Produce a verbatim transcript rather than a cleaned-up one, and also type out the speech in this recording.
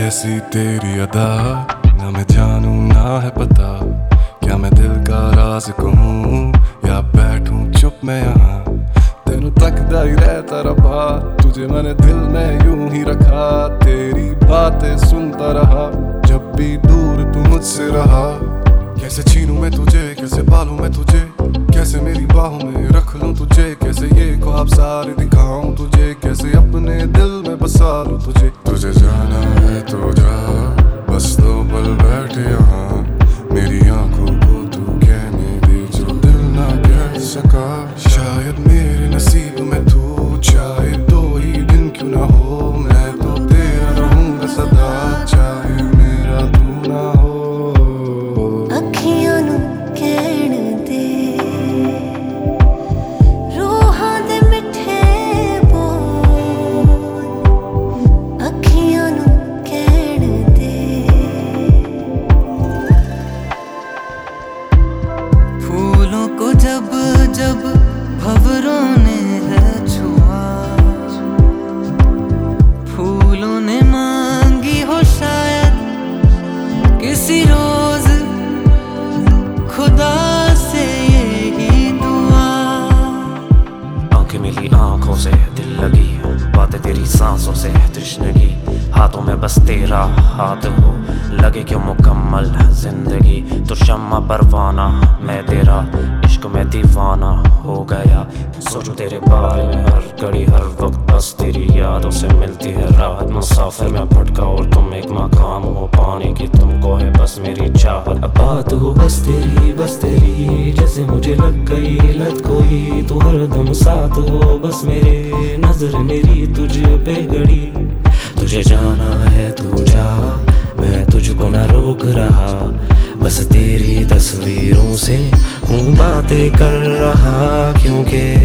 कैसी तेरी अदा, ना मैं जानूं ना है पता, क्या मैं दिल का राज कहूँ या बैठूं चुप मैं यहाँ। तेनू तकदा ही रहता रहा, तुझे मैंने दिल में यूं ही रखा, तेरी बातें सुनता रहा जब भी दूर तू मुझसे रहा। कैसे छीनूं मैं तुझे, कैसे पालूं मैं तुझे, कैसे मेरी बाहों में रख लूं तुझे, कैसे ये ख्वाब सारे दिखाऊं तुझे, कैसे अपने दिल में बसा लूं तुझे। तुझे जाना है तो जा, बस दो पल बैठे यहाँ, मेरी आंखों को तू कहने दे जो दिल ना कह सका। शायद मेरे नसीब में तू चाहे दो ही दिन क्यों ना हो, मैं तो तेरा रहूंगा सदा, चाहे मेरा तू ना हो। अखियां नू कहण दे, रूहां दे मिठे बोल, अखियां नू कहण दे। फूलों को जब जब भंवरों ने है छुआ, फूलों ने मांगी हो शायद किसी रोज खुदा से यही दुआ। आंखें मिली आंखों से दिल लगी, बातें तेरी सांसों से तृष्णगी, हाथों में बस तेरा हाथ हो, लगे क्यों मुकम्मल जिंदगी। तो शम्मा परवाना मैं तेरा, इश्क में दीवाना हो गया, सोचूं तेरे बारे में हर घड़ी हर वक्त, बस तेरी यादों से मिलती है राहत। मुसाफिर मैं भटका और तुम एक मकाम हो, पाने की तुमको है बस मेरी चाहत। अब बात हो बस तेरी बस तेरी, जैसे मुझे लग गई लत कोई, तू हरदम साथ हो बस मेरे, नजर मेरी तुझ पे गड़ी। तुझे जाना है तू जा, मैं तुझको ना रोक रहा, बस तेरी तस्वीरों से हूँ बातें कर रहा, क्योंकि